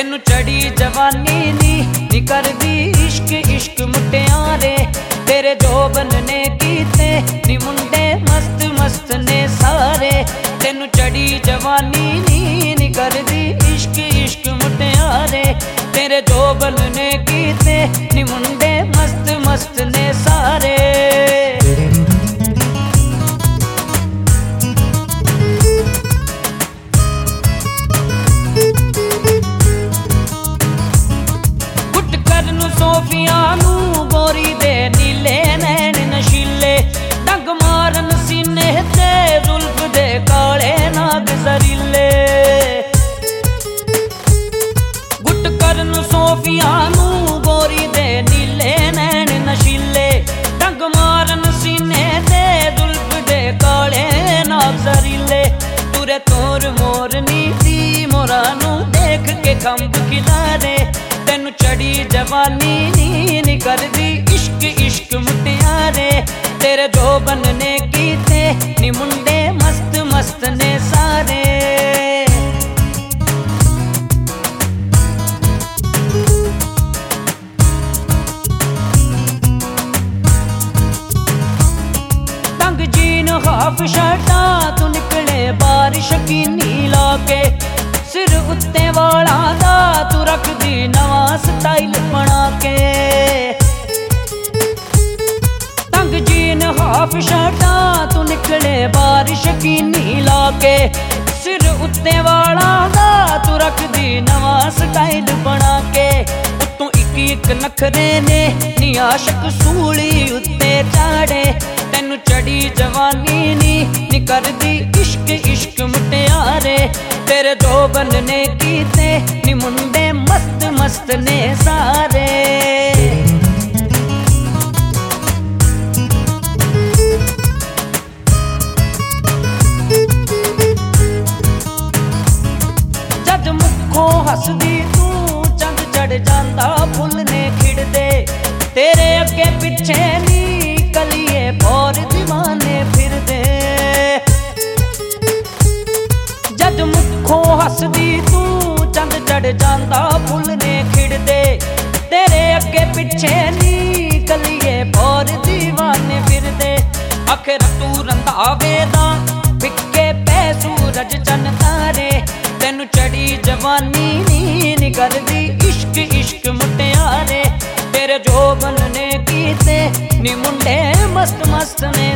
तेनू चढ़ी जवानी नी करदी इश्क इश्क मुटियारे। तेरे जोबन ने कीते नी मुंडे मस्त मस्त ने सारे। तेनू चढ़ी जवानी नी करदी इश्क इश्क मुटियारे। तेरे जोबन ने कीते नी मुंडे मस्त मस्त ने सारे। सोफिया नू गोरी दे नीले नैन नशीले। डंग मारन सीने ते जुल्फ दे काले नाग जरीले। गुट करन सोफिया नू गोरी दे नीले नैन नशीले। डंग मारन सीने ते जुल्फ दे काले नाग जरीले। तुरे तोर मोरनी दी मोरा नू देख के खंभ खिलारे। तेनू चढ़ी जवानी नी करदी इश्क इश्क मुटियारे। तेरे जोबन ने कीते नी मुंडे मस्त मस्त ने सारे। तंग जीन हाफ शर्टा तू निकले बारिश की नीला के। सिर उत्ते वाला दा तू रख दी नवा स्टाइल बना के। तंग जीन हाफ शर्टा तू निकले बारिश की नीला के। सिर उत्ते वाला दा तू रख दी नवा स्टाइल बना के। उत्तों एक नखरे ने नी आशक सूली उत्ते चाड़े। तेनू चढ़ी जवानी नी करदी इश्क इश्क मुटियारे। तेरे जोबन ने कीते नी मुंडे मस्त मस्त ने सारे। जद मुखों हसदी तू चंद चढ़ जांदा फुल ने खिड़दे। तेरे अगे पिछे नी कलिए और दीवाने फिरदे। जद मुखों हसदी तू चंद चढ़ जांदा फुल ने खिड़दे। तेरे अगे पिछे नी कलिए और दीवाने फिरदे। आखिर तू रंधावे दा फिक्के पै सूरज चन तारे। तेनू चढ़ी जवानी नी करदी इश्क इश्क मुटियारे। तेरे जोबन ने कीते नी मुंडे मस्त मस्त ने